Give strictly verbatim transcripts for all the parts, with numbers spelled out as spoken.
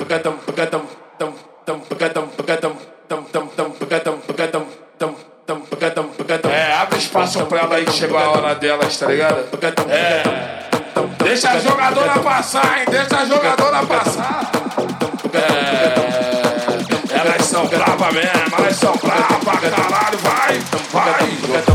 É, abre espaço pra ela aí que chegou a hora delas, tá ligado? É. Deixa a jogadora passar, hein? Deixa a jogadora passar. É. Elas são bravas mesmo, elas são bravas, caralho, vai, vai.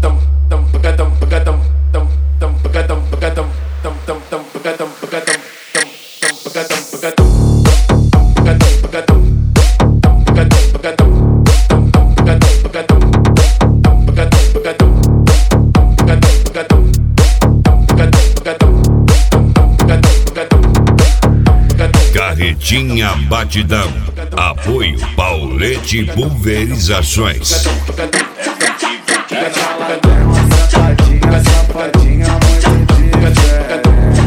Carretinha Batidão. Apoio Paulete Pulverizações. Safadinha, safadinha, muito diferente.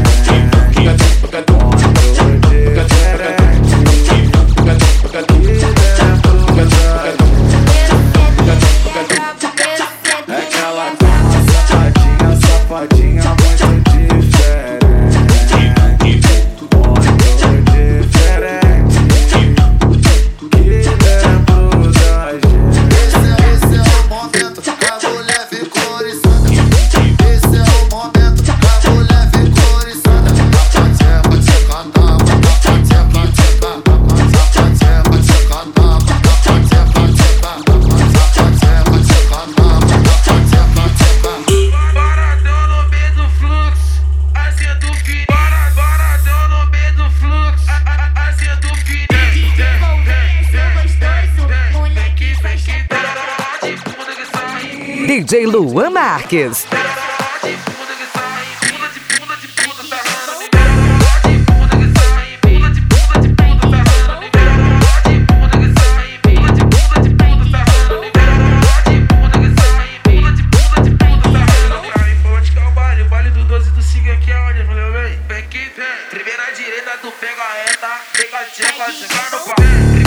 D J Luan Marques. Primeira direita, tu pega a reta, pega a tcheca, chega no pau.